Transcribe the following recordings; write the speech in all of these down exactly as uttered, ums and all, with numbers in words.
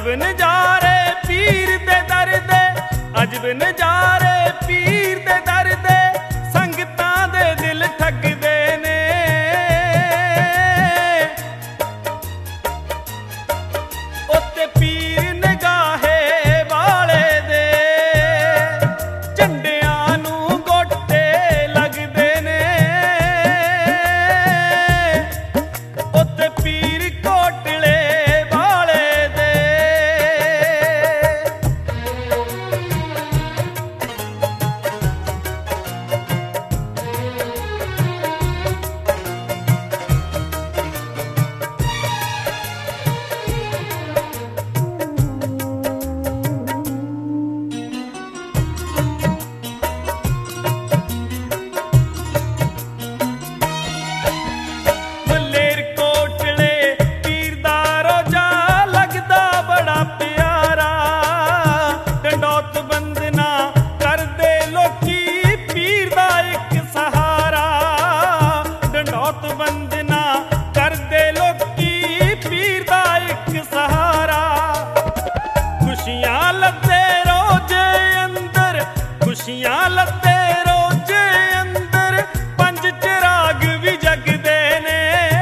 अजब नजारे पीर दे दर दे, अजब नजारे पीर दे दर दे, संगतां दे दिल ठगदे ने। उत्ते पीर निगाहे वाले दे झंडियां नूं गोटे लगदे ने। उत्ते पीर कोटले वाले दे खुशियां लद्दे रोजे अंदर पंज चिराग भी जगदे ने।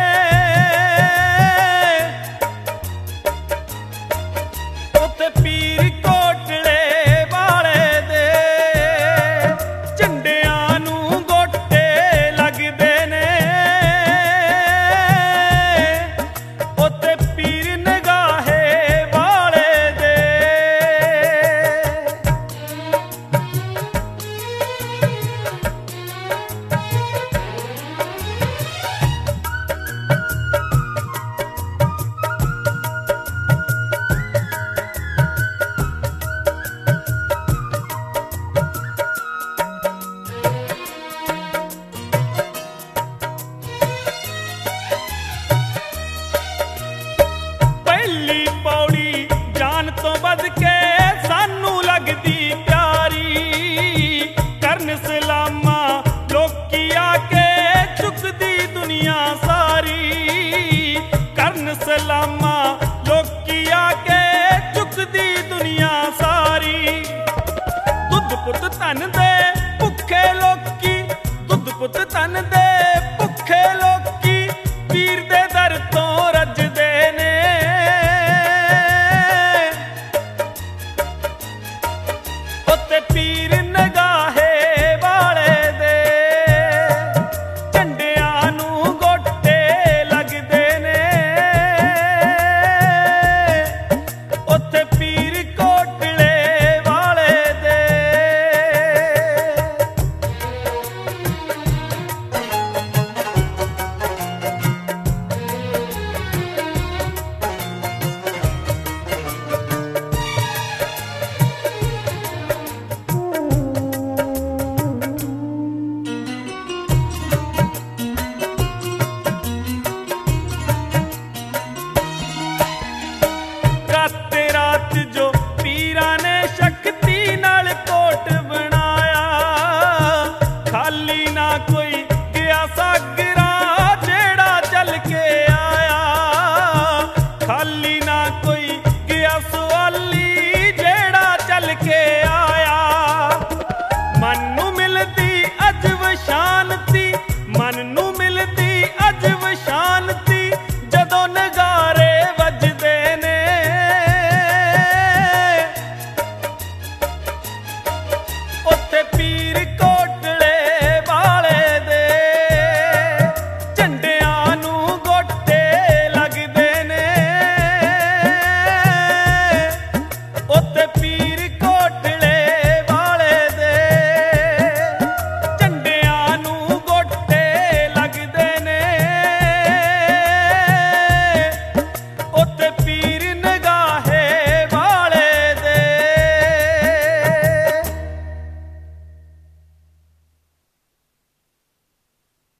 उत्ते पीर कोटले वाले दे झंडियां नूं गोटे लगदे ने। उत्ते पीर निगाहे वाले दे सलामा लोकी आके चुकदी दुनिया सारी। दुध पुत तन दे भुखे लोकी, दुध पुत तन दे